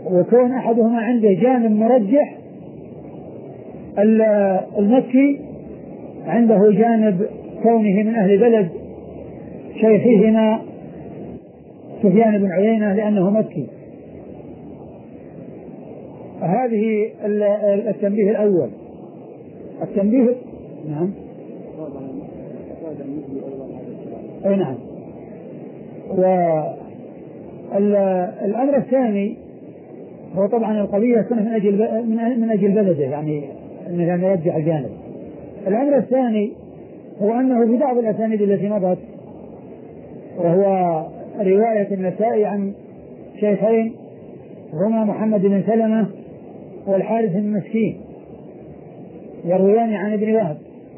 وكون أحدهما عنده جانب مرجح، المكي عنده جانب كونه من أهل بلد شيخهما سفيان بن عيينة لأنه مكي. هذه التنبيه الأول. التنبيه نعم أي نعم. والأمر الثاني هو طبعا القضية كانت من أجل بلده، يعني أنه يرجع الجانب. الأمر الثاني هو أنه في بعض الأسانيد التي مضت، وهو رواية النسائي عن شيخين هما محمد بن سلمة والحارث بن مسكين يرويان عن ابن وهب.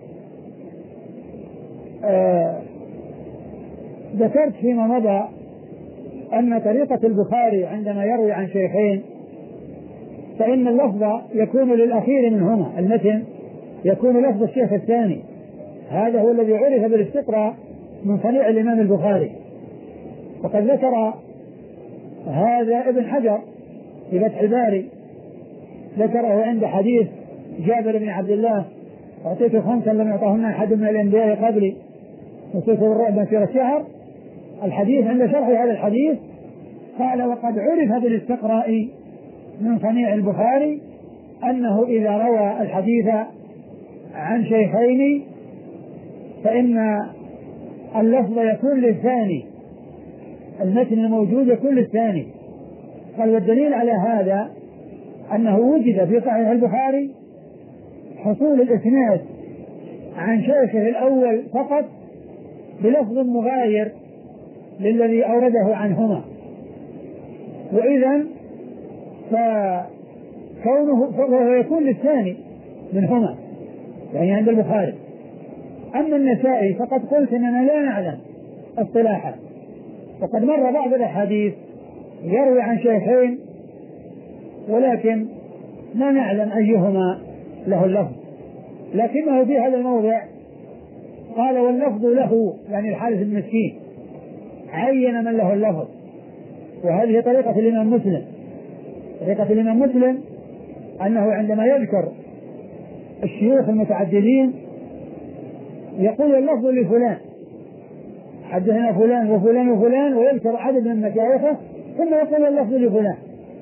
ذكرت فيما مضى أن طريقة البخاري عندما يروي عن شيخين فإن اللفظ يكون للأخير منهما، المتن يكون لفظ الشيخ الثاني. هذا هو الذي عرف بالاستقراء من صنيع الإمام البخاري، وقد ذكر هذا ابن حجر في فتح الباري، ذكره عند حديث جابر بن عبد الله: أعطيت 5 لم يعطهن أحد من الأنبياء قبلي وصيت بالرعب مسيرة شهر. الحديث عند شرح هذا الحديث قال: وقد عرف بالاستقراء من صنيع البخاري أنه إذا روى الحديث عن شيخين فإن اللفظ يكون للثاني، المتن الموجود يكون للثاني. قال: والدليل على هذا أنه وجد في صحيح البخاري حصول الإسناد عن شيخه الأول فقط بلفظ مغاير للذي أورده عنهما، وإذن فهو يكون للثاني منهما، يعني عند البخاري. أما النسائي فقد قلت أننا لا نعلم اصطلاحا، وقد مر بعض الأحاديث يروي عن شيخين ولكن لا نعلم أيهما له اللفظ، لكنه في هذا الموضع قال: واللفظ له، يعني الحارث بن مسكين، عين من له اللفظ. وهذه طريقة الإمام مسلم. طريقة الإمام مسلم أنه عندما يذكر الشيوخ المتعددين يقول: اللفظ لفلان، حدثنا فلان وفلان وفلان، ويذكر عدد من مشايخه ثم يقول: اللفظ لفلان.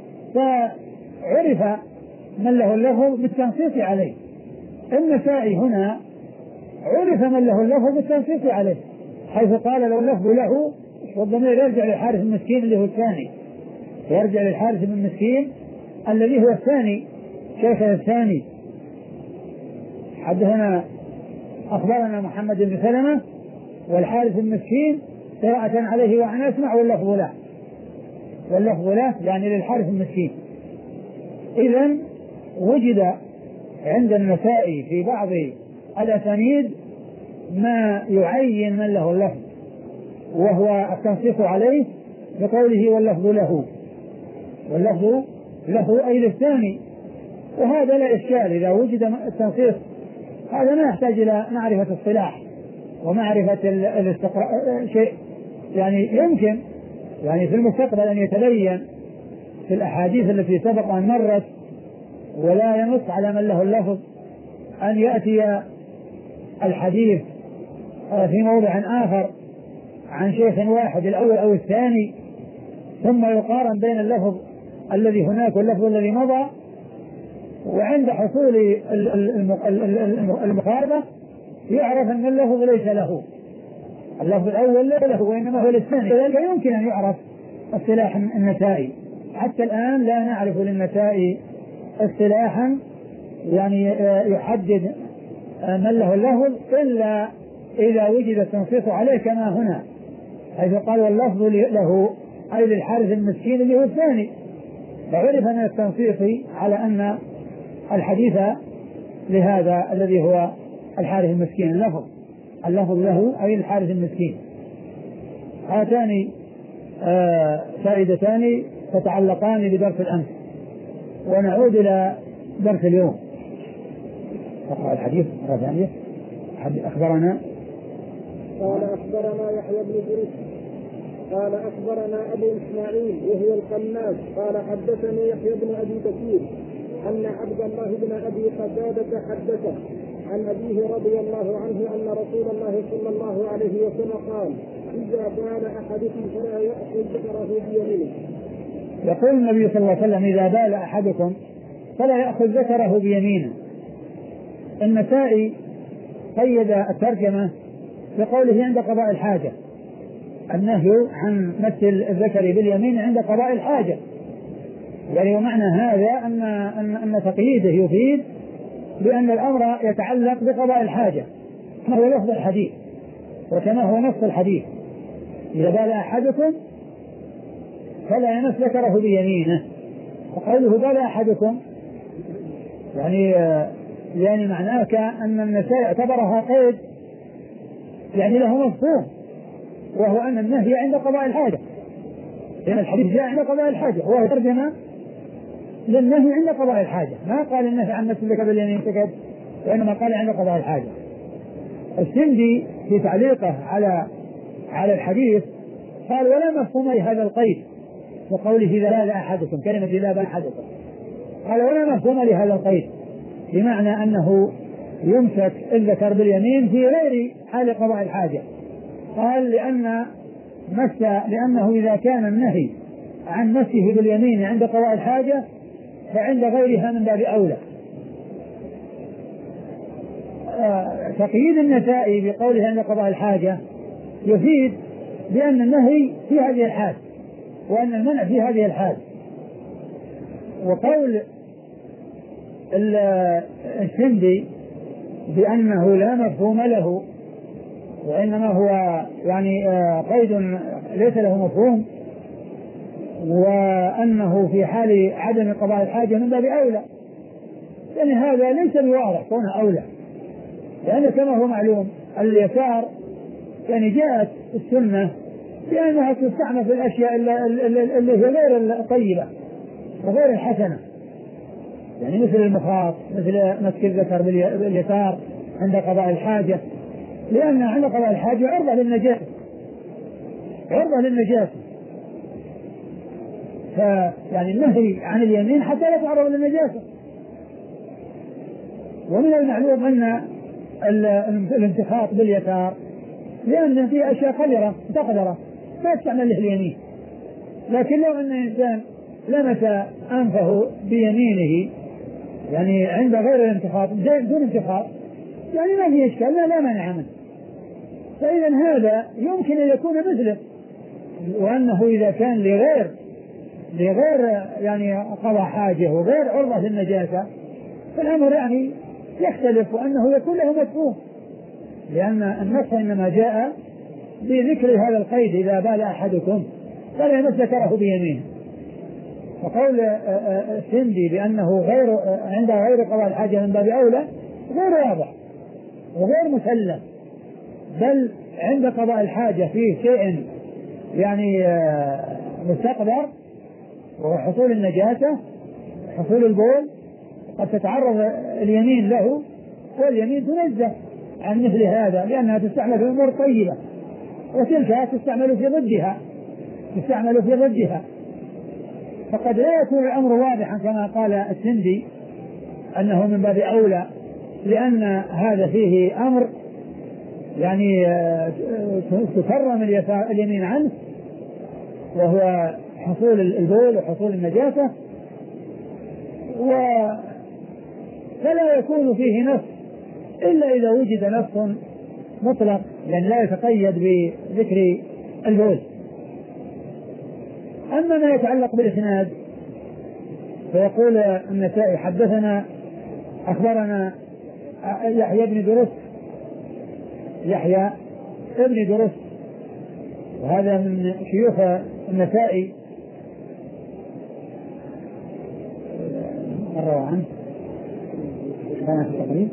فعرف من له اللفظ بالتنصيص عليه. النسائي هنا عرف من له اللفظ بالتنصيص عليه، حيث قال: لو اللفظ له، والضمير يرجع للحارث بن مسكين اللي هو الثاني، يرجع للحارث بن مسكين الذي هو الثاني، شيخه الثاني. حدثنا أخبرنا محمد بن سلمة والحارث بن مسكين قراءة عليه وأنا أسمع، واللفظ له، واللفظ له يعني للحارث بن مسكين. إذن وجد عند النسائي في بعض الأسانيد ما يعين من له اللفظ، وهو التنصيص عليه بقوله: واللفظ له، واللفظ له أي للثاني. وهذا لا إشكال إذا وجد التنصيص، هذا ما يحتاج إلى معرفة الصلاح ومعرفة شيء، يعني يمكن يعني في المستقبل أن يتبين في الأحاديث التي سبق أن مرت ولا ينص على من له اللفظ أن يأتي الحديث في موضع آخر عن شيخ واحد الأول أو الثاني، ثم يقارن بين اللفظ الذي هناك واللفظ الذي مضى، وعند حصول المقاربة يعرف أن اللفظ ليس له، اللفظ الأول ليس له وإنما هو للثاني. فذلك يمكن أن يعرف اصطلاح النسائي. حتى الآن لا نعرف للنسائي اصطلاحا يعني يحدد من له اللفظ إلا إذا وجد التنصيص عليه كما هنا، حيث قال: واللفظ له أي للحارث المسكين اللي هو الثاني، فعرف من التنصيص على أن الحديث لهذا الذي هو الحارث المسكين، اللفظ له أي الحارث المسكين. هاتان فائدتان تتعلقان بدرس الأمس، ونعود إلى درس اليوم. أقرأ الحديث مرة ثانية. أخبرنا يحيى بن دريس قال أخبرنا أبو إسماعيل وهو القناص قال حدثني يحيى بن أبي كثير أن عبد الله بن أبي قتادة حدثه عن أبيه رضي الله عنه أن رسول الله صلى الله عليه وسلم قال إذا بال أحدكم فلا يأخذ ذكره بيمينه. يقول النبي صلى الله عليه وسلم إذا بال أحدكم فلا يأخذ ذكره بيمينه. النسائي قيد الترجمة بقوله عند قضاء الحاجة، النهي عن مس الذكر باليمين عند قضاء الحاجة، يعني ومعنى هذا أن تقييده يفيد بأن الأمر يتعلق بقضاء الحاجة كما هو لفظ الحديث وكما هو نص الحديث. إذا بال أحدكم فلا يمس ذكره بيمينه، وقوله بال أحدكم يعني معناه كأن النسائي اعتبرها قيد يعني له مفهوم، وهو أن النهي عند قضاء الحاجة، لأن الحديث جاء عند قضاء الحاجة، هو ترجمة للنهي عند قضاء الحاجة، ما قال النهي عن مس الذكر باليمين فقط، وإنما قال عند قضاء الحاجة. السندي في تعليقه على الحديث قال ولا مفهوم لهذا القيد وقوله إذا بال أحدكم، كلمة إذا بال أحدكم، قال ولا مفهوم لهذا القيد، بمعنى أنه يمسك الذكر باليمين في غير حال قضاء الحاجة. قال لأنه إذا كان النهي عن مسه باليمين عند قضاء الحاجة فعند غيرها من باب أولى. تقييد النسائي بقوله عند قضاء الحاجة يفيد بأن النهي في هذه الحال وأن المنع في هذه الحال. وقول السندي بأنه لا مفهوم له وإنما هو يعني قيد ليس له مفهوم، وأنه في حال عدم قضاء الحاجة من باب أولى، يعني هذا ليس بواضح كونه أولى، لأن كما هو معلوم اليسار يعني جاءت السنة بأنها تستعمل في الأشياء اللي هي غير الطيبة وغير الحسنة، يعني مثل المخاط، مثل مسك الذكر باليسار عند قضاء الحاجة، لأن عند قضاء الحاجة عرضة للنجاسة، فيعني النهي عن اليمين حتى لا تعرض للنجاسة. ومن المعلوم أن الانتخاط باليسار لأن فيه أشياء قذرة تقدر لا تستعمل له اليمين، لكن لو أن الإنسان لمس أنفه بيمينه يعني عند غير الانتخاط دون انتخاط يعني ما فيه إشكال، لا مانع منه. فإذا هذا يمكن أن يكون مثله، وأنه إذا كان لغير يعني قضاء حاجة وغير عرضة للنجاسة فالأمر يعني يختلف، وأنه يكون له مفهوم، لأن النص إنما جاء بذكر هذا القيد إذا بال أحدكم فلا يمس ذكره بيمينه. وقول السندي بأنه عند غير قضاء الحاجة من باب أولى غير واضح وغير مسلم، بل عند قضاء الحاجة فيه شيء يعني مستقدر وهو حصول النجاسة، حصول البول، قد تتعرض اليمين له، واليمين تنزه عن مثل هذا لأنها تستعمل في أمور طيبة، وتلك تستعمل في ضدها، فقد لا يكون الأمر واضحا كما قال السندي أنه من باب أولى، لأن هذا فيه أمر يعني تكرم اليمين عنه وهو حصول البول وحصول النجاسة، فلا يكون فيه نص إلا إذا وجد نص مطلق يعني لا يتقيد بذكر البول. أما ما يتعلق بالإسناد فيقول النسائي حدثنا أخبرنا يحيى بن درس وهذا من شيوخ النسائي مرة عنه كان في التقريب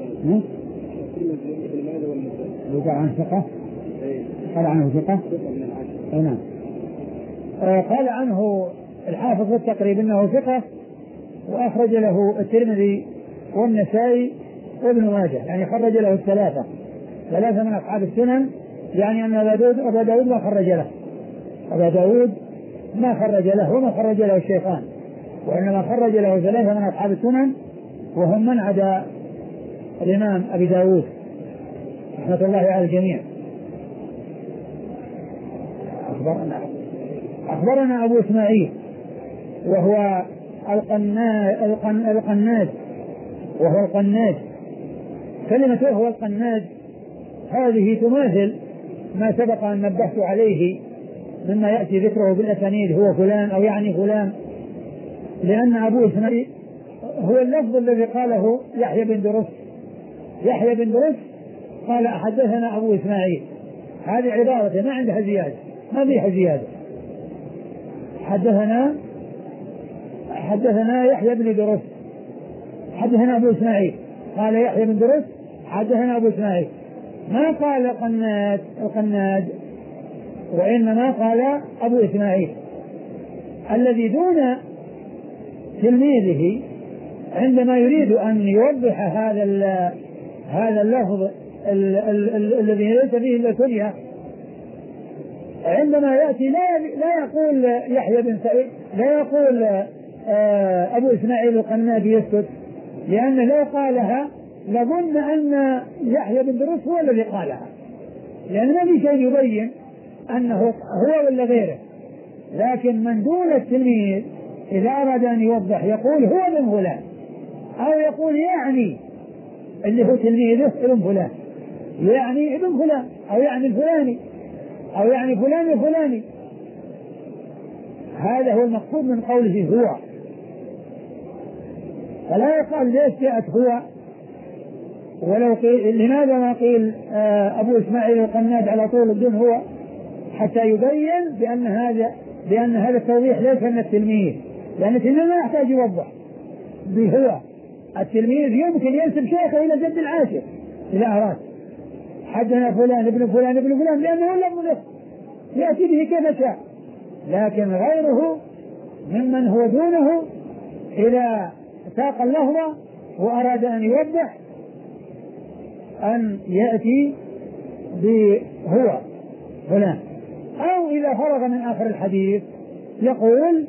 وقع عن ثقة، قال عنه ثقة، نعم، قال عنه الحافظ في التقريب انه ثقة، واخرج له الترمذي والنسائي وابن ماجه، يعني خرج له ثلاثة من اصحاب السنن، يعني ان ابا داود ما خرج له، أبا داود ما خرج له وما خرج له الشيخان، وإنما خرج له 3 من أصحاب السنن وهم من عدا الإمام أبي داود رحمة الله على الجميع. أخبرنا أبو إسماعيل وهو القناد، وهو القناد. كلمة وهو القناد هذه تماثل ما سبق أن نبهت عليه مما يأتي ذكره بالأسانيد، هو فلان أو يعني فلان، لأن أبو إسماعيل هو اللفظ الذي قاله يحيى بن درس. يحيى بن درس قال حدثنا أبو إسماعيل، هذه عبارة ما عندها زيادة، ما فيها زيادة. حدثنا يحيى بن درس، حدثنا أبو إسماعيل، قال يحيى بن درس حدثنا أبو إسماعيل، ما قال القناد وإنما قال أبو إسماعيل. الذي دون تلميذه عندما يريد أن يوضح هذا اللفظ الذي ليس فيه إلا كنية، عندما يأتي لا يقول يحيى بن سعيد، لا يقول أبو إسماعيل القناد يسكت، لأنه لو قالها لظن أن يحيى بن دروس هو الذي قالها، لأن ما في شيء يبين أنه هو ولا غيره. لكن من دون التلميذ إذا أراد أن يوضح يقول هو ابن فلان، أو يقول يعني اللي هو تلميذه ابن فلان، يعني ابن فلان، أو يعني الفلاني، أو يعني فلان الفلاني. هذا هو المقصود من قوله هو. فلا يقال ليش جاءت هو، ولو قيل لماذا ما قيل أبو إسماعيل القناد على طول بدون هو، حتى يبين بأن هذا التوضيح ليس من التلميذ، لأن التلميذ لا يحتاج يوضح بهو. التلميذ يمكن ينسب شيخه إلى جد العاشر إذا أراد، حدثنا فلان ابن فلان ابن فلان، لأنه لم يأتي به كيف شاء. لكن غيره ممن هو دونه إذا ساق اللفظة وأراد أن يوضح أن يأتي بهو فلان، أو إذا فرغ من آخر الحديث يقول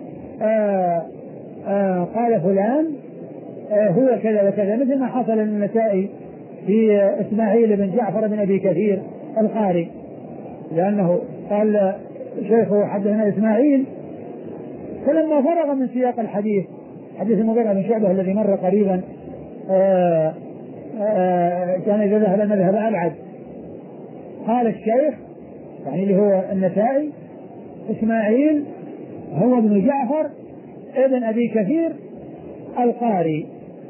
قال فلان هو كذا وكذا، مثل ما حصل للنسائي في إسماعيل بن جعفر بن أبي كثير القاري، لأنه قال شيخه حدثنا إسماعيل، فلما فرغ من سياق الحديث، حديث المغيرة بن شعبة الذي مر قريبا، كان إذا ذهب مذهب أبعد، قال الشيخ يعني اللي هو النسائي إسماعيل هو ابن جعفر ابن أبي كثير القاري،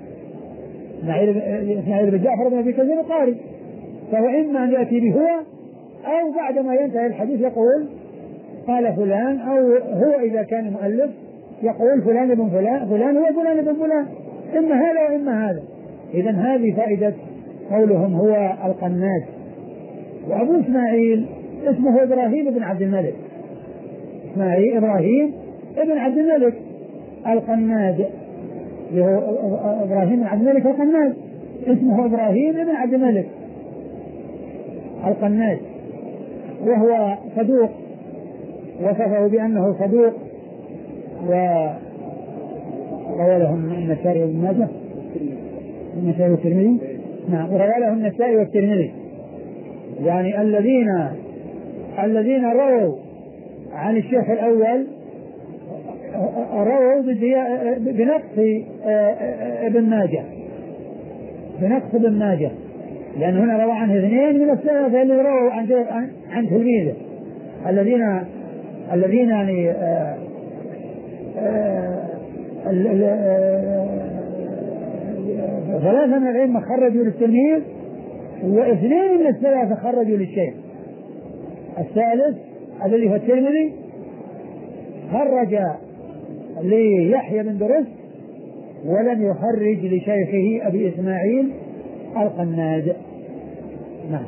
إسماعيل بن جعفر ابن أبي كثير القاري، فهو إما أن يأتي بهو، أو بعدما ينتهي الحديث يقول قال فلان، أو هو إذا كان مؤلف يقول فلان ابن فلان، فلان هو فلان ابن فلان، إما هذا وإما هذا. إذن هذه فائدة قولهم هو القناد. وأبو إسماعيل اسمه إبراهيم بن عبد الملك، إسماعيل إبراهيم ابن عبد الملك القناد، هو إبراهيم بن عبد الملك القناد، اسمه إبراهيم بن عبد الملك القناد، وهو صدوق، وصفه بأنه صدوق، وروى لهم النسائي وابن ماجه، النسائي والترمذي، نعم، وروى لهم النسائي والترمذي، يعني الذين رووا عن الشيخ الأول رووا بنقص ابن ماجه، بنقص ابن ماجه، لأن هنا روى عنه 2 من الثلاثة اللي رووا عن تلميذه، الذين يعني ثلاثة من العلم خرجوا للتلميذ، و2 من الثلاثة خرجوا للشيخ. الثالث الذي هو الترمذي خرج ليحيى بن درس ولم يخرج لشيخه أبي إسماعيل القناد. نعم.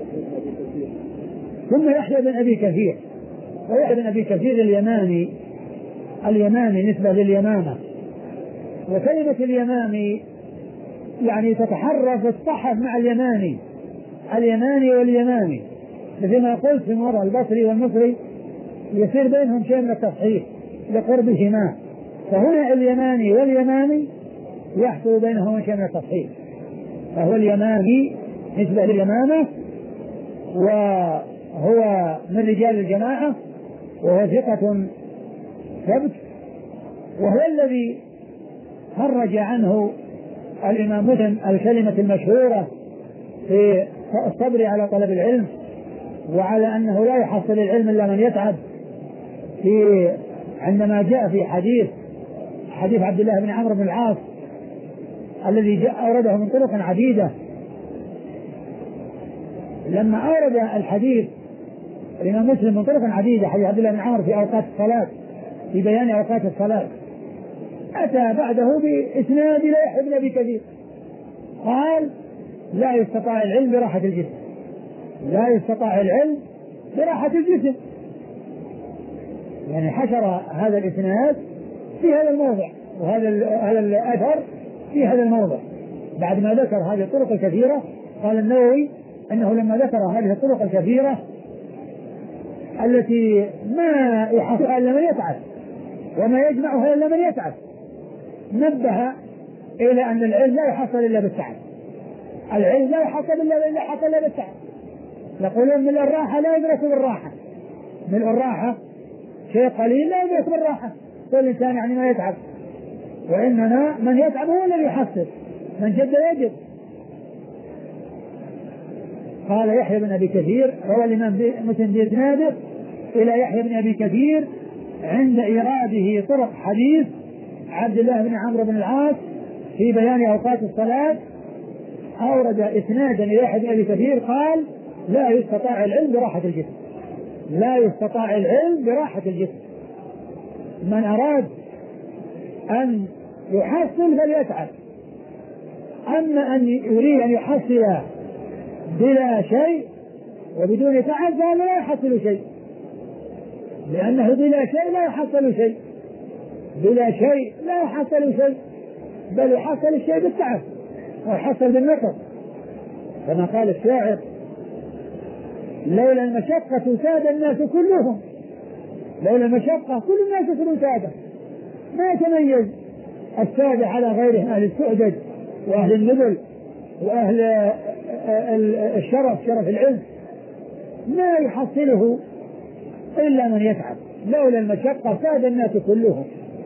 ثم يحيى بن أبي كثير، ويحيى بن أبي كثير اليماني نسبة لليمامة، وكلمة اليمامي يعني تتحرك الصحف مع اليماني واليمامي، مثل ما قلت في مرة البصري والمصري يصير بينهم شيء من التصحيح لقربهما، فهنا اليماني واليمامي يحصل بينهما شيء من التصحيح، فهو اليمامي نسبة لليمامة وهو من رجال الجماعة وهو ثقة ثبت، وهو الذي خرج عنه الإمام مسلم الكلمة المشهورة في الصبر على طلب العلم وعلى أنه لا يحصل العلم إلا من يتعب، عندما جاء في حديث عبد الله بن عمرو بن العاص الذي جاء أورده من طرق عديدة. لما أورد الحديث الإمام مسلم من طرق عديدة حديث عبد الله بن عمرو في أوقات الصلاة في بيان أوقات الصلاة، أتى بعده بإسناد لا يحيى بن أبي كثير قال لا يستطاع العلم براحة الجسم، لا يستطاع العلم براحة الجسم، يعني حشر هذا الإسناد في هذا الموضع وهذا الأثر في هذا الموضع بعد ما ذكر هذه الطرق الكثيرة. قال النووي أنه لما ذكر هذه الطرق الكثيرة التي ما يحصلها إلا من يتعب وما يجمعها إلا من يتعب، نبه إلى أن العلم لا يحصل إلا بالتعب، العلم لا يحصل إلا بالتعب. يقولون ملء الراحة لا يدرك بالراحة، ملء الراحة شيء قليل لا يدرك بالراحة، فالإنسان يعني ما يتعب، وإنما من يتعب هو الذي يحصل، من جد يجد. قال يحيى بن أبي كثير روى الإمام مسلم بإسناده إلى يحيى بن أبي كثير عند إيراده طرق حديث عبد الله بن عمرو بن العاص في بيان أوقات الصلاة، أورد إسنادا إلى يحيى بن أبي كثير قال لا يستطاع العلم براحة الجسم، لا يستطاع العلم براحة الجسم، من أراد أن يحصل فليتعب، أما أن يريد أن يحصل بلا شيء وبدون تعب فهذا لا يحصل شيء، لأنه بلا شيء لا يحصل شيء، بلا شيء لا يحصل شيء، بل يحصل الشيء بالتعب ويحصل بالنقص، كما قال الشاعر لولا المشقة ساد الناس كلهم، لولا المشقة كل الناس كلهم سادة، ما يتميز السادة على غيرهم، أهل السعدد وأهل النبل وأهل الشرف شرف العلم ما يحصله إلا من يتعب، لولا المشقة ساد الناس كلهم،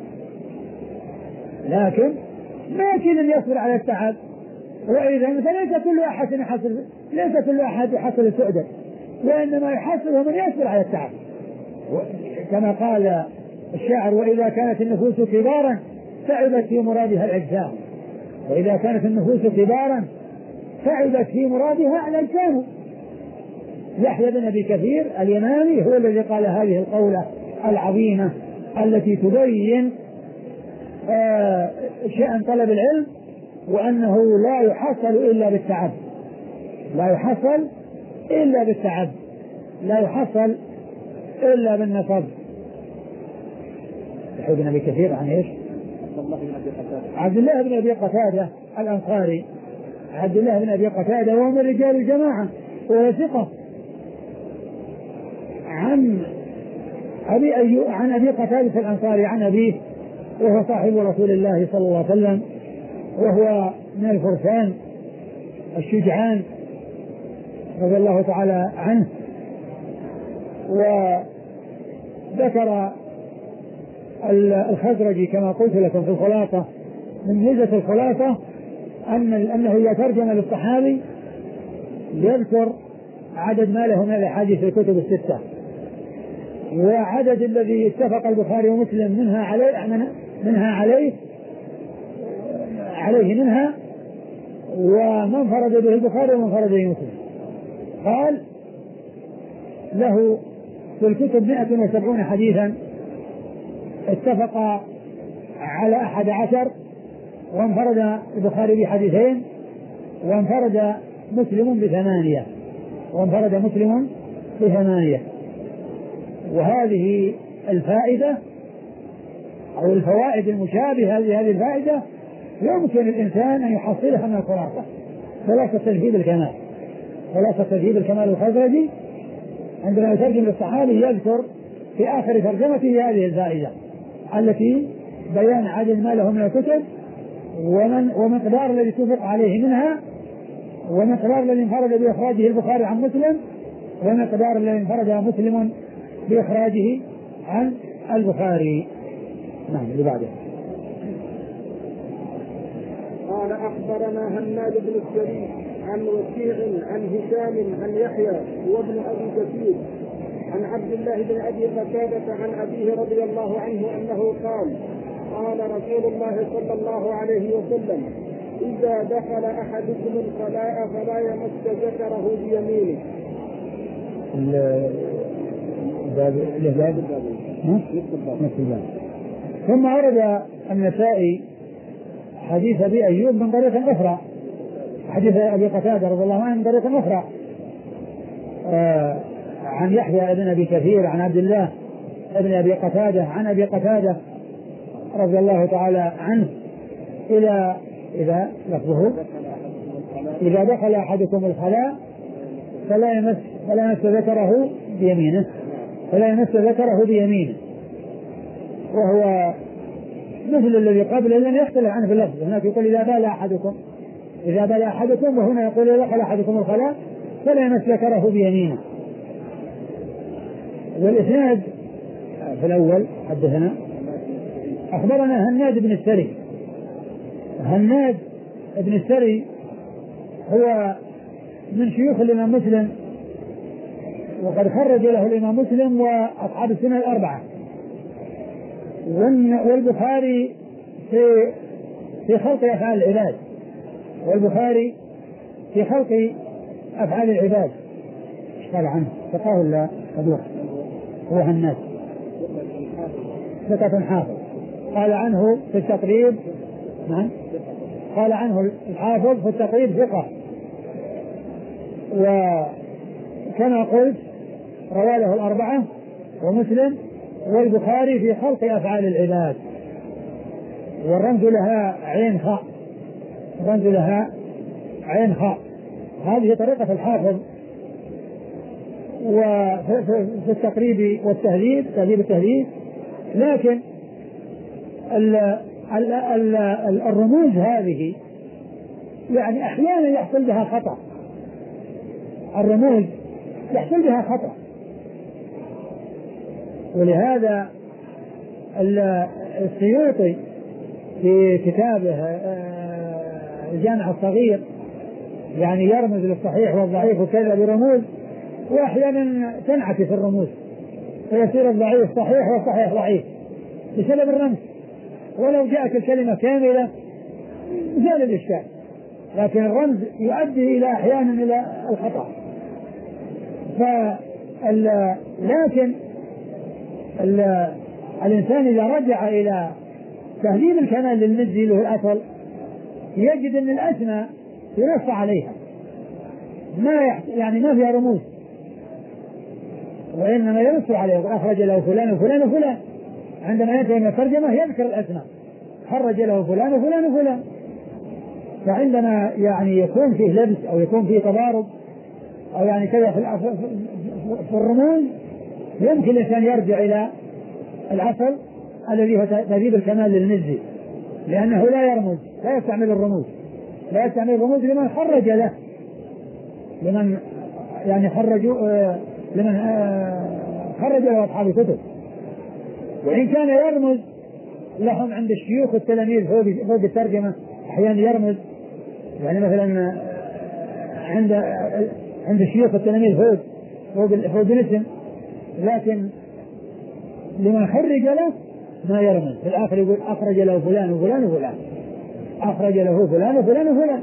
لكن ما يمكن أن يصبر على التعب، وإذا فليس كل أحد يحصل، ليس كل أحد يحصل السعدد، وإنما يحصله من يصبر على التعب، كما قال الشاعر وإذا كانت النفوس كبارا تعبت في مرادها الأجسام، وإذا كانت النفوس كبارا تعبت في مرادها الأجسام. يحيى بن أبي كثير اليماني هو الذي قال هذه القولة العظيمة التي تبين شأن طلب العلم، وأنه لا يحصل إلا بالتعب، لا يحصل إلا بالتعب، لا يحصل إلا بالنصب. يحيى بن أبي كثير عن إيش؟ عبد الله بن أبي قتادة الأنصاري، عبد الله بن أبي قتادة وهو من رجال الجماعة وهو ثقة، عن أبي قتادة الأنصاري عن أبيه وهو صاحب رسول الله صلى الله عليه وسلم، وهو من الفرسان الشجعان رضي الله تعالى عنه. وذكر الخزرجي كما قلت لكم في الخلاصة من ميزة الخلاصة أنه إذا ترجم للصحابي يذكر عدد ما له من الأحاديث في الكتب الستة، وعدد الذي اتفق البخاري ومسلم منها عليه منها، ومن فرد به البخاري ومن فرد به مسلم. قال له في الكتب 170 حديثا اتفق على 11، وانفرد البخاري بحديثين، وانفرد مسلم ب8، وهذه الفائدة أو الفوائد المشابهة لهذه الفائدة يمكن الإنسان أن يحصلها من الخلاصة، خلاصة تذهيب الكمال الخزرجي عندما يترجم للصحابي يذكر في آخر ترجمته هذه الفائدة التي بيان عدد ما له من الكتب ومقدار الذي اتفق عليه منها، ومقدار الذي انفرد بإخراجه البخاري عن مسلم، ومقدار الذي انفرد مسلم بإخراجه عن البخاري. نعم اللي بعده. قال أخبرنا هناد بن السري عن وكيع عن هشام عن يحيى وابن أبي كثير عن عبد الله بن أبي قتادة عن أبيه رضي الله عنه أنه قال رسول الله صلى الله عليه وسلم: إذا دخل أحدكم الخلاء فلا يمس ذكره بيمينه. ثم ورد النسائي حديث أبي أيوب من طريق أخرى، حديث أبي قتادة رضي الله عنه من طريق أخرى عن يحيى بن أبي كثير عن عبد الله بن أبي قتادة عن أبي قتادة رضي الله تعالى عنه إلى إذا لفظه: إذا دخل أحدكم الخلاء فلا يمس ذكره بيمينه، فلا يمس ذكره بيمينه، وهو مثل الذي قبله لن يختلف عنه في اللفظ. هناك يقول إذا بال أحدكم، وهنا يقول إذا دخل أحدكم الخلاء فلا يمس ذكره بيمينه. والإسناد في الأول حدثنا أخبرنا هناد بن السري. هناد بن السري هو من شيوخ الإمام مسلم، وقد خرج له الإمام مسلم وأصحاب السنة الأربعة، والبخاري في خلق أفعال العباد، والبخاري في خلق أفعال العباد. قال عنه ثقة ولا صدوق؟ هو هناد ثقة حافظ. قال عنه في التقريب، نعم، قال عنه الحافظ في التقريب ثقة، وكما قلت روى له الأربعة ومسلم والبخاري في خلق أفعال العباد، والرمز لها عين خاء، الرمز لها عين خاء. هذه طريقة الحافظ. وفي التقريب والتهذيب، تهذيب التهذيب، لكن الرموز هذه يعني أحيانا يحصل بها خطأ، الرموز يحصل بها خطأ، ولهذا السيوطي في كتابه الجامع الصغير يعني يرمز للصحيح والضعيف وكذا برموز، وأحيانا تنعكس الرموز فيصير الضعيف صحيح والصحيح ضعيف بسبب الرمز. ولو جاءت الكلمة كاملة زال الإشكال، لكن الرمز يؤدي إلى أحيانا إلى الخطأ. لكن الإنسان إذا رجع إلى تهذيب الكمال للمزي له الأصل يجد أن الأسماء ينص عليها ما فيها رموز، وإنما ينص عليه أخرج له فلان وفلان وفلان. عندما ينتهي من الترجمة يذكر الأسماء، خرج له فلان وفلان وفلان. فعندما يعني يكون فيه لبس أو يكون فيه تضارب أو يعني كذا في الرموز يمكن الإنسان يرجع إلى الأصل الذي هو تهذيب الكمال للمزي، لأنه لا يرمز، لا يستعمل الرموز، لا يستعمل الرموز لمن خرج له، لمن يعني لمن خرج له أصحاب الكتب. وإن كان يرمز لهم عند الشيوخ والتلاميذ فوق الترجمة، أحيانا يرمز يعني مثلا عند الشيوخ والتلاميذ فوق الاسم، لكن لمن خرج له ما يرمز. في الآخر يقول أخرج له فلان وفلان وفلان، أخرج له فلان وفلان وفلان.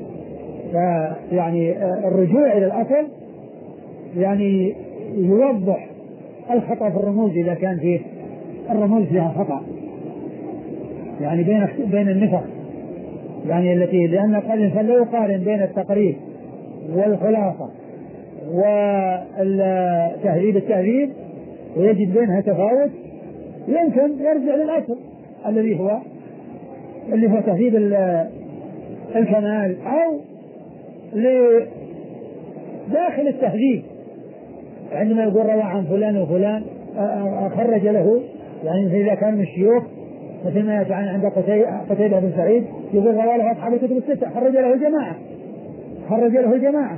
فيعني الرجوع إلى الأصل يعني يوضح الخطأ في الرموز إذا كان فيه الرموز فيها خطأ، يعني بين النسخ، يعني التي لأن الإنسان لا يقارن بين التقريب والخلاصة والتهذيب التهذيب ويجد بينها تفاوت، يمكن يرجع للأصل الذي هو تهذيب الكمال، أو لداخل التهذيب عندما يقول روى عن فلان وفلان خرج له، يعني إذا كان من الشيوخ مثل ما يأتي عند قتيبة بن سعيد يقول رواه له أصحاب الكتب الستة، خرج له الجماعة.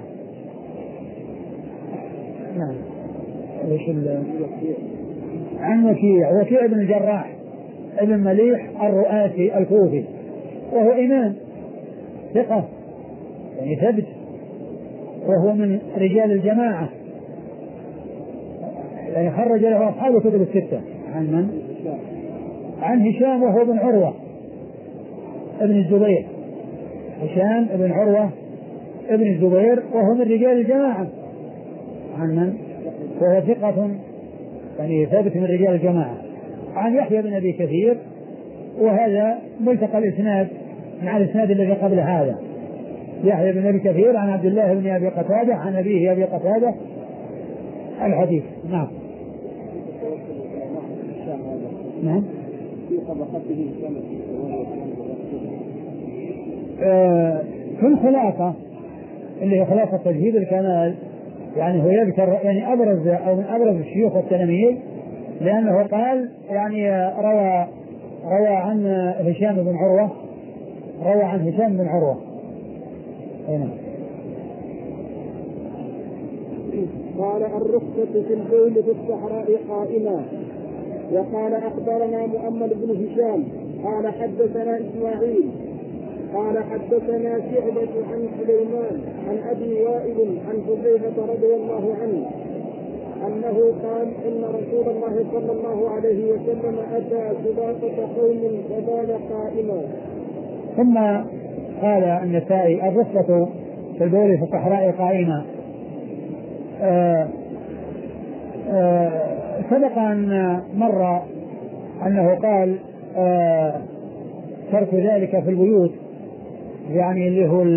نعم. عن وكيع بن الجراح ابن مليح الرؤاسي الكوفي، وهو إمام ثقة يعني ثبت، وهو من رجال الجماعة، يعني خرج له أصحاب الكتب الستة. عن من؟ عن هشام وهو بن عروة ابن الزبير، هشام ابن عروة ابن الزبير وهو من رجال الجماعة. عن من؟ وهو ثقة يعني ثابت من رجال الجماعة. عن يحيى بن أبي كثير، وهذا ملتقى الإسناد مع الإسناد الذي قبل هذا، يحيى بن أبي كثير عن عبد الله بن أبي قتادة عن أبيه أبي قتادة الحديث. نعم. نعم. في الخلاصة اللي هي خلاصة تجهيز الكمال، يعني هو يذكر يعني أبرز أو من أبرز الشيوخ والتلاميذ، لأنه قال يعني روى عن هشام بن عروة. هنا قال الرخصة في البول في الصحراء قائما. وقال أخبرنا مؤمل بن هشام قال حدثنا إسماعيل قال حدثنا شعبة عن سليمان عن أبي وائل عن حذيفة رضي الله عنه أنه قال إن رسول الله صلى الله عليه وسلم أتى سباقة قوم فبال قائما. ثم قال النسائي الرخصة في البول في الصحراء قائما. سبق أن مر أنه قال ترك ذلك في البيوت، يعني اللي هو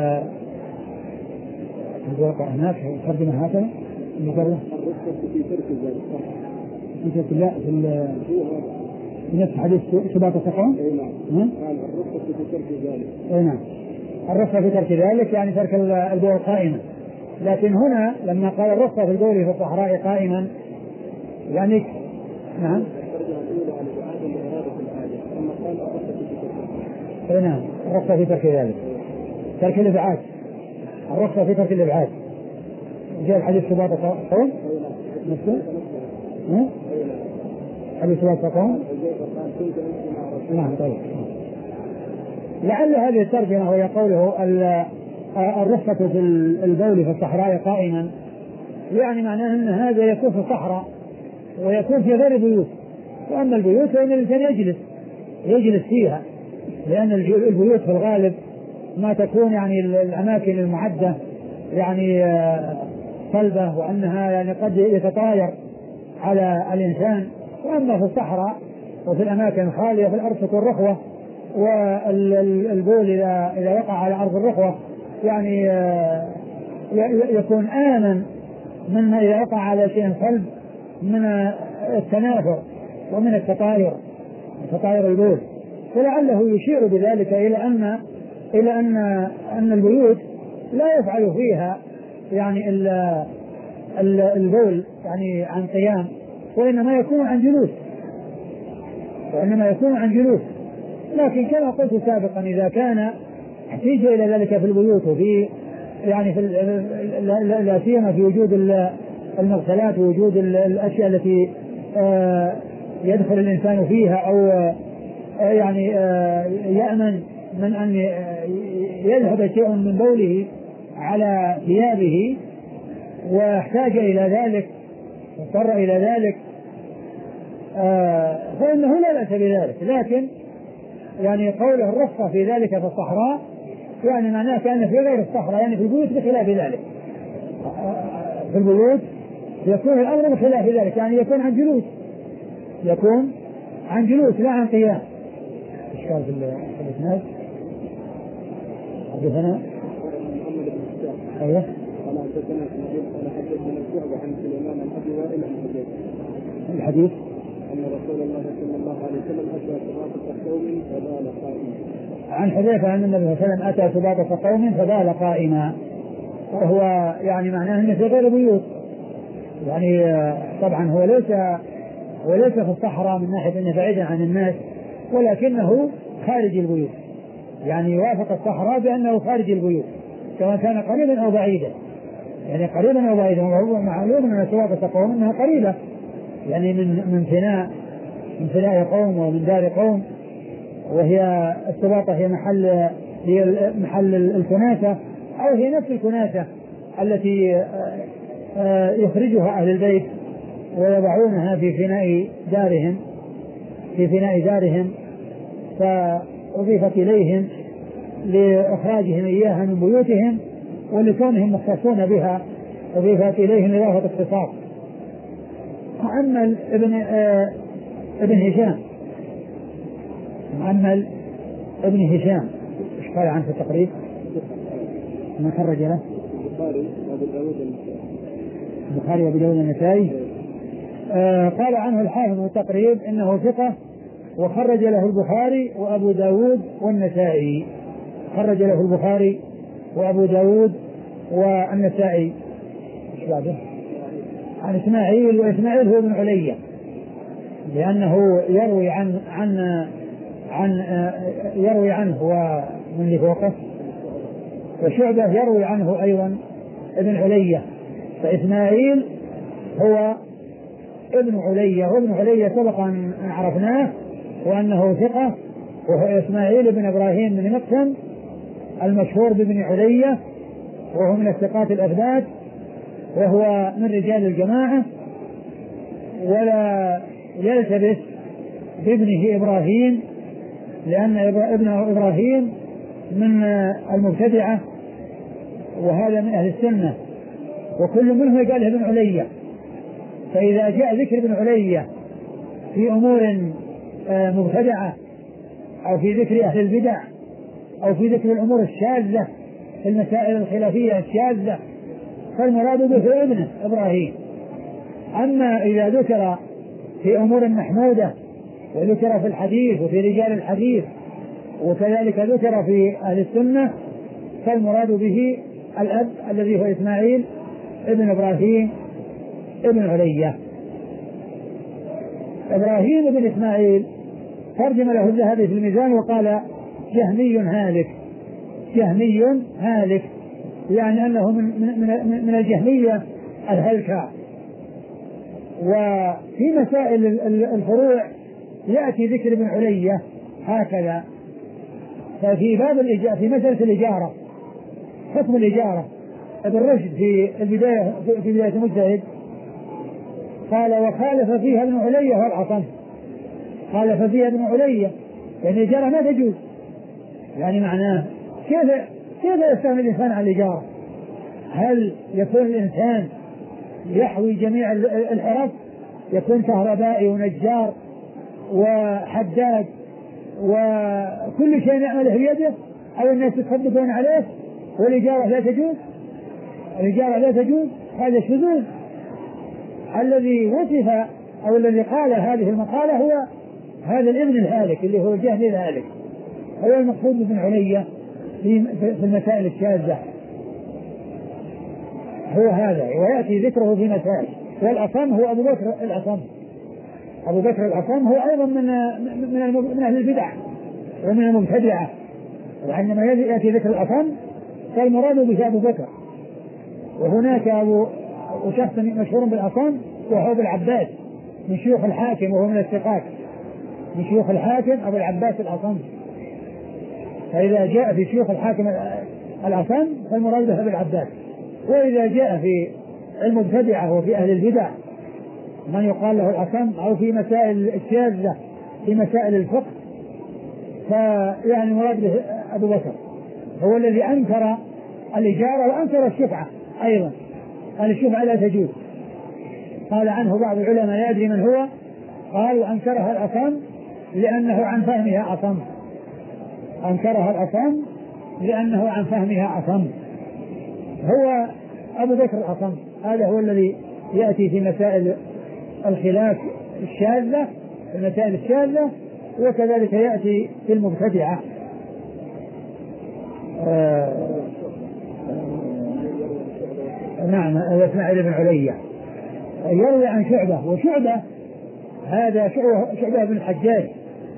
هناك ترجمة هكذا الرخصة في ترك ذلك لا في نفس حديث سباق السقام. قال الرخصة في ترك ذلك. نعم. الرخصة في ترك ذلك يعني ترك البول قائما، لكن هنا لما قال الرخصة في البول في الصحراء قائما يعني نعم. نعم. الرخصة في ترك ذلك، ترك الإبعاد، الرخصة في ترك الإبعاد. جاء الحديث سباق القوم نفسه حديث سباق القوم. نعم. طيب. لعل هذه الترجمة وهي قوله الرخصة في البول في الصحراء قائما، يعني معناه أن هذا يكون في الصحراء ويكون في غير البيوت، وأما البيوت فإن الإنسان يجلس فيها، لأن البيوت في الغالب ما تكون يعني الأماكن المعدة يعني صلبة، وأنها يعني قد يتطاير على الإنسان. وأما في الصحراء وفي الأماكن الخالية في الأرض تكون رخوة، والبول إذا وقع على أرض الرخوة يعني يكون آمن مما إذا وقع على شيء صلب من التناثر ومن تطاير البول. فلعله يشير بذلك إلى أن البيوت لا يفعل فيها يعني البول يعني عن قيام، وإنما يكون عن جلوس. لكن كما قلت سابقا إذا كان احتيج إلى ذلك في البيوت وفي يعني في لا سيما في وجود المغسلات ووجود الأشياء التي يدخل الإنسان فيها أو يعني يأمن من أن يذهب شيء من بوله على ثيابه واحتاج إلى ذلك واضطر إلى ذلك فإنه لا بأس بذلك. لكن يعني قوله الرخصة في ذلك في الصحراء يعني معناه كأن في غير الصحراء، يعني في البيوت بخلاف ذلك. في البيوت يكون الأمر بخلاف ذلك، يعني يكون عن جلوس لا عن قيام. إشكال في الإسناد حدثنا أيوه قال حدثنا إسماعيل قال حدثنا شعبة عن سليمان عن أبي وائل عن حذيفة الحديث أن رسول الله صلى الله عليه وسلم أتى سباقة قوم فبال قائما. عن حذيفة أن النبي صلى الله عليه وسلم أتى سباقة قوم فبال قائما، وهو يعني معناه أنه في غير بيوت، يعني طبعا هو ليس وليس في الصحراء من ناحية أنه بعيدا عن الناس، ولكنه خارج البيوت، يعني يوافق الصحراء بأنه خارج البيوت سواء كان قريبا أو بعيدا، يعني قريبا أو بعيدا. وهو معلوم أن سواقة قوم أنها قريبة، يعني من فناء قوم ومن دار قوم، وهي السواقة هي محل الكناسة، أو هي نفس الكناسة التي يخرجها أهل البيت ويضعونها في فناء دارهم فأضيفت إليهم لإخراجهم إياها من بيوتهم، ولكونهم مختصون بها أضيفت إليهم إضافة اختصاص. مؤمل ابن هشام، مؤمل ابن هشام ايش قال عنه في التقريب؟ ما خرج له؟ البخاري وابو داود النسائي. قال عنه الحافظ في التقريب انه ثقة، وخرج له البخاري وابو داود والنسائي. خرج له البخاري وابو داود والنسائي. ايش بعده؟ عن اسماعيل، واسماعيل هو ابن علية، لأنه يروي عنه ومن اللي فوقه، وشعبة يروي عنه أيضا ابن علية. فإسماعيل هو ابن علية، وابن علية سبق أن عرفناه وأنه ثقة، وهو إسماعيل بن إبراهيم بن مقسم المشهور بابن علية، وهو من الثقات الأثبات، وهو من رجال الجماعة، ولا يلتبس بابنه إبراهيم، لأن ابنه إبراهيم من المبتدعة، وهذا من أهل السنة، وكل منهم قال ابن علية. فإذا جاء ذكر ابن علية في أمور مبتدعة، أو في ذكر أهل البدع، أو في ذكر الأمور الشاذة في المسائل الخلافية الشاذة، فالمراد به ابنه إبراهيم. أما إذا ذكر في أمور محمودة، وذكر في الحديث وفي رجال الحديث، وكذلك ذكر في أهل السنة، فالمراد به الأب الذي هو إسماعيل ابن إبراهيم ابن علية. إبراهيم بن إسماعيل ترجم له الذهبي في الميزان وقال جهمي هالك، جهمي هالك، يعني أنه من الجهمية الهلكة. وفي مسائل الفروع يأتي ذكر ابن علية هكذا. ففي باب الإجارة، في مسألة الإجارة، حكم الإجارة، ابن رشد في بداية المجتهد قال وخالف فيها ابن علية والعصم. خالف فيها ابن علية، يعني الإجارة ما تجوز، يعني معناه كيف يستعمل الإنسان على الإجارة؟ هل يكون الإنسان يحوي جميع الحرف، يكون كهربائي ونجار وحداد وكل شيء يعمله بيده، أو الناس يتصدقون عليه، والإجارة لا تجوز؟ الإجارة لا تجوز، هذا شذوذ. الذي وصف أو الذي قال هذه المقالة هو هذا الابن الهالك اللي هو الجهمي الهالك، هو المقصود بابن علية في المسائل الشاذة، هو هذا، ويأتي ذكره في مسائل. والأصم هو أبو بكر الأصم، أبو بكر الأصم هو أيضا من أهل البدع ومن المبتدعة، وعندما يأتي ذكر الأصم فالمراد به أبو بكر. وهناك شخص مشهور بالأصم وهو أبو العباس من شيوخ الحاكم، وهو من الثقات من شيوخ الحاكم أبو العباس الأصم. فإذا جاء في شيوخ الحاكم الأصم فالمراد به أبو العباس. وإذا جاء في المبتدعة وفي أهل البدع من يقال له الأصم، أو في مسائل الشاذة في مسائل الفقه، فيعني المراد به أبو بكر، هو الذي أنكر الإجارة وأنكر الشفعة أيضا، قال الشفعة لا تجوز. قال عنه بعض العلماء لا يدري من هو، قال وأنكرها الأصم لأنه عن فهمها أصم، أنكرها الأصم لأنه عن فهمها أصم. هو أبو بكر الأصم، هذا هو الذي يأتي في مسائل الخلاف الشاذة، المسائل الشاذة، وكذلك يأتي في المبتدعة. نعم، إسماعيل بن علية يروي عن شعبة، وشعبة هذا شعبة بن الحجاج،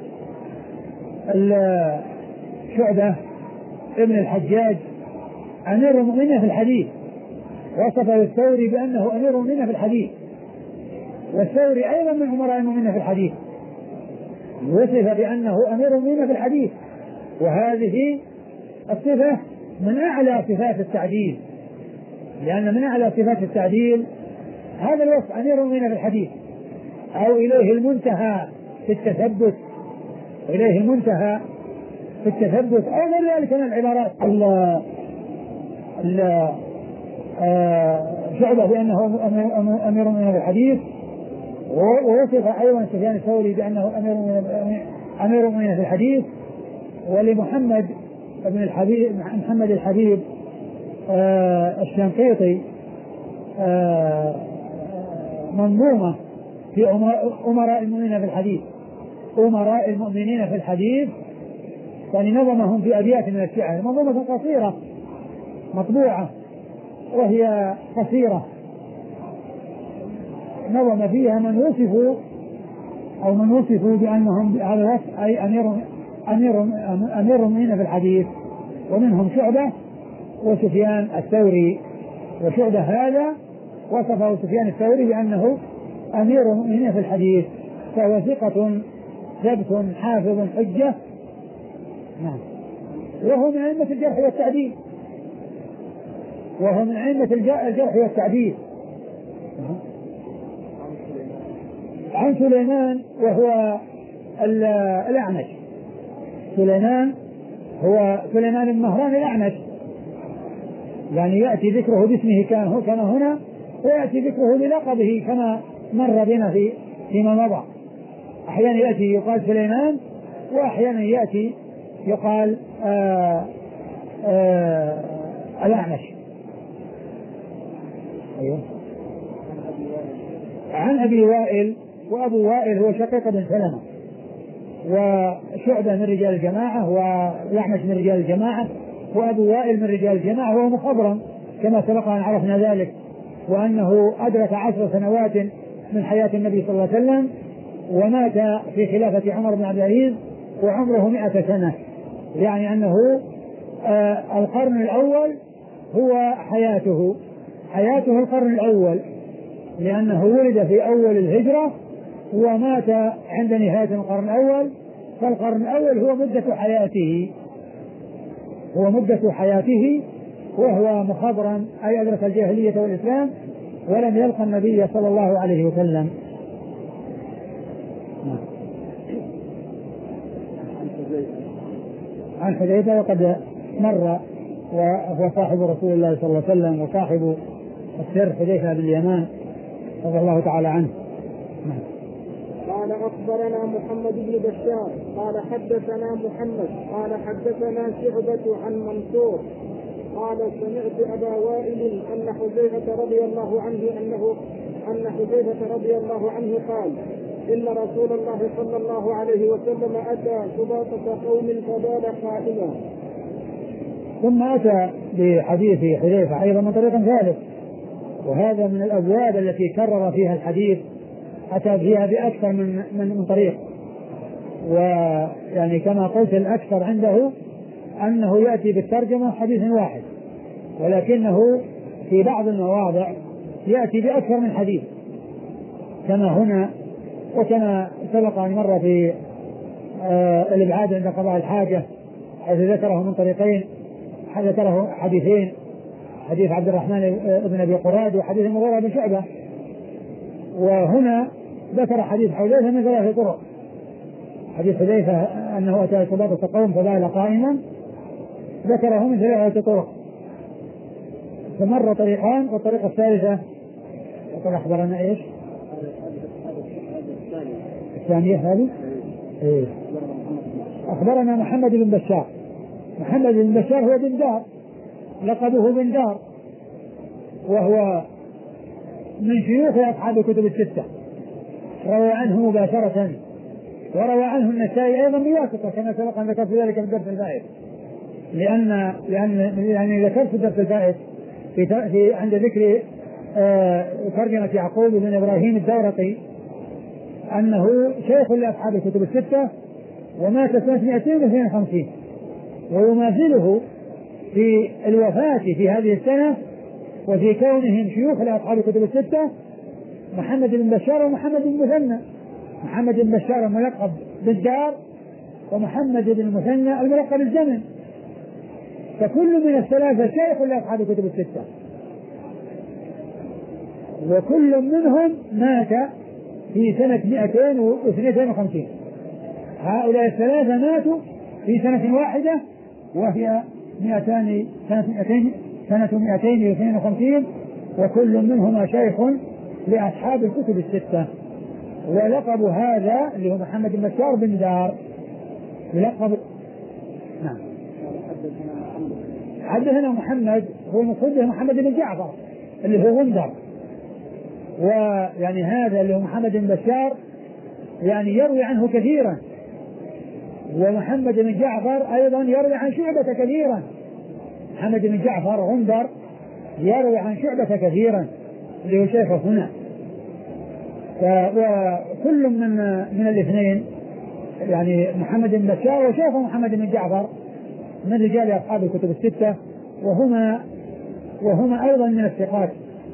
شعبة ابن الحجاج أمير المؤمنين في الحديث، وصفه الثوري بأنه أمير المؤمنين في الحديث، والثوري أيضا من أمراء المؤمنين في الحديث، وصف بأنه أمير المؤمنين في الحديث، وهذه الصفة من أعلى صفات التعديل، لأن من أعلى صفات التعديل هذا الوصف أمير المؤمنين في الحديث، أو إليه المنتهى في التثبت، إليه المنتهى في التثبت، أو غير ذلك من العبارات. شعبة بأنه أمير المؤمنين في الحديث، ووصف أيضا سفيان الثوري بأنه أمير المؤمنين في الحديث. ولمحمد بن الحبيب محمد الحبيب الشنقيطي منظومة في أمراء المؤمنين في الحديث، أمراء المؤمنين في الحديث، يعني نظمهم في أبيات من الشعر، منظومة قصيرة مطبوعة وهي قصيرة، نظم فيها من وصفوا بأنهم هذا الوصف أي أمير المؤمنين في الحديث، ومنهم شعبة وسفيان الثوري. وشعبة هذا وصفه سفيان الثوري بأنه أمير المؤمنين في الحديث، فهو ثقة ثبت حافظ حجة، نعم، وهو من أئمة الجرح والتعديل، وهو من أئمة الجرح والتعديل. عن سليمان وهو الأعمش، سليمان هو سليمان بن مهران الأعمش، يعني يأتي ذكره باسمه كما هنا، ويأتي ذكره بلقبه كما مر بنا فيما مضى. أحيانا يأتي يقال سليمان، وأحيانا يأتي يقال الأعمش. أيوه. عن أبي وائل، وأبو وائل هو شقيق بن سلمة، وشعبة من رجال الجماعة، والأعمش من رجال الجماعة، وأبو وائل من رجال الجماعة، وهو مخضرم كما سبق أن عرفنا ذلك، وأنه أدرك 10 سنوات من حياة النبي صلى الله عليه وسلم، ومات في خلافة عمر بن عبد العزيز وعمره 100 سنة، يعني أنه القرن الأول هو حياته القرن الأول، لأنه ولد في أول الهجرة ومات عند نهاية القرن الأول، فالقرن الأول هو مدة حياته، وهو مخضرا أي أدرك الجاهلية والإسلام ولم يلقى النبي صلى الله عليه وسلم. عن حذيفة وقد مر، وهو صاحب رسول الله صلى الله عليه وسلم وصاحب السر، حذيفة بن اليمان رضي الله تعالى عنه. قال أخبرنا محمد بن بشار قال حدثنا محمد قال حدثنا شعبة عن منصور قال سمعت أبا وائل أن حذيفة رضي الله عنه قال إن رسول الله صلى الله عليه وسلم أتى سباطة قوم فبال قائما. ثم أتى بحديث حذيفة أيضا من طريق ثالث، وهذا من الأبواب التي كرر فيها الحديث، أتى فيها بأكثر من طريق، ويعني كما قلت الأكثر عنده أنه يأتي بالترجمة حديث واحد، ولكنه في بعض المواضع يأتي بأكثر من حديث كما هنا، وكما سبق أن مر في الإبعاد عند قضاء الحاجة حيث ذكره من طريقين، ذكره حديثين، حديث عبد الرحمن بن أبي قراد وحديث المغيرة بن شعبة، وهنا ذكر حديث حذيفة من 3 طرق. حديث حذيفة أنه أتى سباطة قوم فبال قائما ذكره من 3 طرق، فمر طريقان، والطريقة الثالثة يقول أخبرنا إيش؟ الثانية هذه إيه؟ أخبرنا محمد بن بشار. محمد بن بشار هو بن دار، لقبه بن دار، وهو من شيوخ أصحاب الكتب الستة، روى عنه مباشرة، وروى عنه النسائي أيضا بواسطة كما سبق أن ذكرت ذلك في الدرس الفائت، لأن ذكرت في الدرس الفائت عند ذكر ترجمة يعقوب بن إبراهيم الدورقي أنه شيخ لأصحاب الكتب الستة ومات سنة 252 ويماثله في الوفاة في هذه السنة وفي كونهم شيوخ لأصحاب الكتب الستة محمد بن بشار ومحمد بن مثنى. محمد بن بشار الملقب بالدار ومحمد بن المثنى الملقب بالزمن، فكل من الثلاثة شيخ لأصحاب الكتب الستة وكل منهم مات في سنة 252. هؤلاء الثلاثة ماتوا في سنة واحدة وهي سنة 252 وكل منهما شيخ لأصحاب الكتب الستة. ولقب هذا اللي هو محمد بن بشار بن دار لقب. نعم. حدثنا محمد هو المقصود محمد بن جعفر اللي هو غندر، ويعني هذا اللي هو محمد بن بشار يعني يروي عنه كثيرا، ومحمد بن جعفر أيضا يروي عن شعبة كثيرا. محمد بن جعفر غندر يروي عن شعبة كثيرا اللي هو شيخه هنا. وكل من الاثنين يعني محمد بن بشار وشيخه محمد بن جعفر من رجال أصحاب الكتب الستة وهما أيضا من الثقات.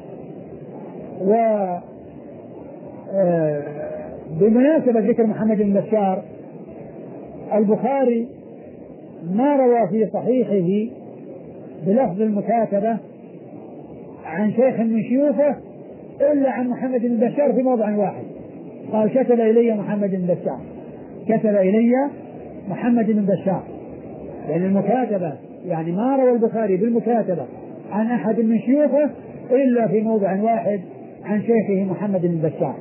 بمناسبة ذكر محمد بن بشار، البخاري ما روى في صحيحه بلفظ المكاتبة عن شيخ من شيوخه إلا عن محمد بن بشار في موضع واحد، قال كتب إلي محمد بن بشار، كتب إلي محمد بن بشار. يعني المكاتبة يعني ما روى البخاري بالمكاتبة عن أحد من شيوخه إلا في موضع واحد عن شيخه محمد بن بشار.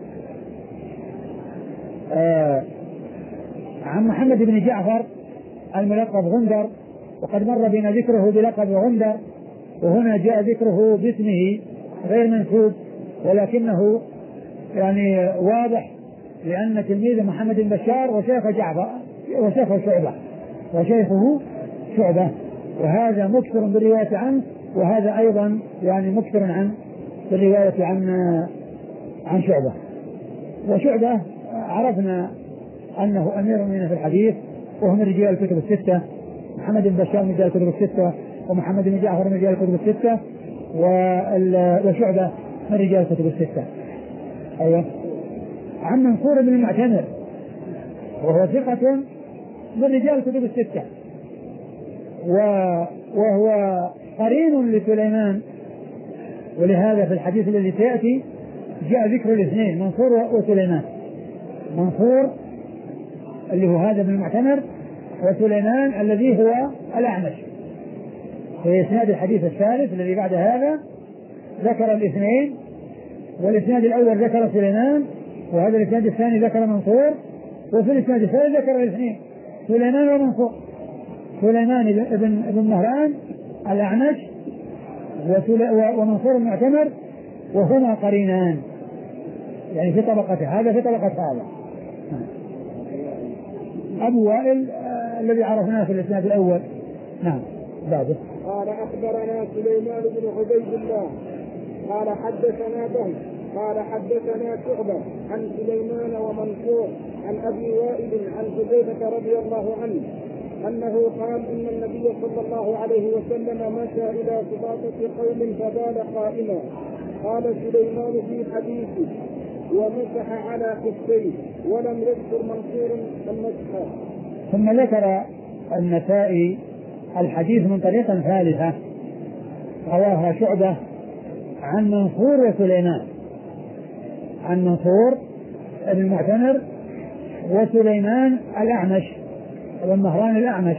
عن محمد بن جعفر الملقب غندر، وقد مر بنا ذكره بلقب غندر، وهنا جاء ذكره باسمه غير منسوب ولكنه يعني واضح لأن تلميذ محمد بن بشار وشيخ جعفر وشيخه شعبة، وهذا مكثر بالرواية عنه، وهذا أيضا يعني مكثر بالرواية عن شعبة. وشعبة عرفنا أنه أمير المؤمنين في الحديث وهو من رجال الكتب الستة. محمد بن بشار من رجال الكتب الستة، ومحمد بن جعفر من رجال الكتب الستة، وشعبة من رجال الكتب الستة. أيوة. عن منصور بن المعتمر وهو ثقة من رجال الكتب الستة، وهو قرين لسليمان، ولهذا في الحديث الذي سيأتي جاء ذكر الاثنين منصور وسليمان. منصور اللي هو هذا بن المعتمر، وسليمان الذي هو الأعمش. في إسناد الحديث الثالث الذي بعد هذا ذكر الاثنين، والإسناد الأول ذكر سليمان، وهذا الإسناد الثاني ذكر منصور، وفي الإسناد الثالث ذكر الاثنين سليمان ومنصور. سليمان بن مهران الأعمش ومنصور المعتمر، وهما قرينان يعني في طبقة هذا في طبقة هذا. أبو وائل الذي عرفناه في الإسناد الأول. نعم. بعده قال أخبرنا سليمان بن عبيد الله قال حدثنا بهز قال حدثنا شعبة عن سليمان ومنصور عن أبي وائل عن حذيفة رضي الله عنه أنه قال إن النبي صلى الله عليه وسلم مشى إلى سباطة قوم فبال قائما. قال سليمان في حديثه ومسح على خفيه ولم يذكر منصور المسح. ثم ذكر النسائي الحديث من طريقة ثالثة رواها شعبة عن منصور وسليمان، عن منصور المعتمر وسليمان الأعمش والمهران الأعمش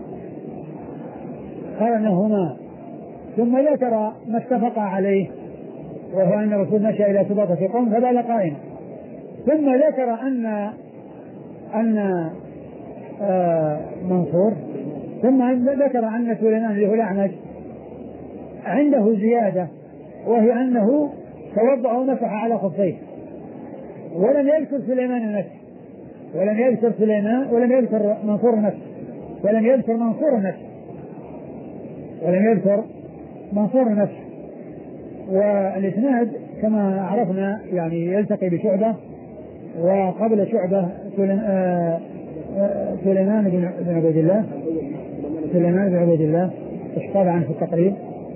قرنهما. ثم ذكر ما اتفق عليه وهو أن الرسول مشى إلى سباطة قوم فبال قائما. ثم ذكر أن منصور، ثم ذكر أن سليمان اللي هو الأعمش عنده زيادة، وهي أنه توضأ ومسح على خفيه، ولم يذكر سليمان النفس، ولم يذكر سليمان، ولم يذكر منصور النفس، ولم يذكر منصور النفس، ولم يذكر منصور النفس. والإسناد كما عرفنا يعني يلتقي بشعبة وقبل شعبة سليمان بن عبيد الله. سليمان بن عبيد الله ايش قال عنه في التقريب؟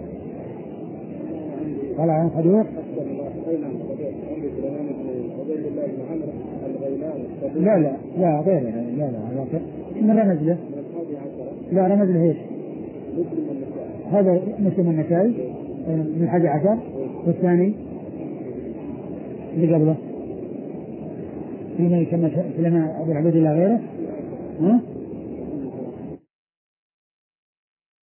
قال عن صدوق. لا غيره. لا من رمز له. لا رمز له ايش؟ هذا مسلم النسائي من 11. والثاني اللي قبله فيما يسمى سليمان بن عبيد الله غيره.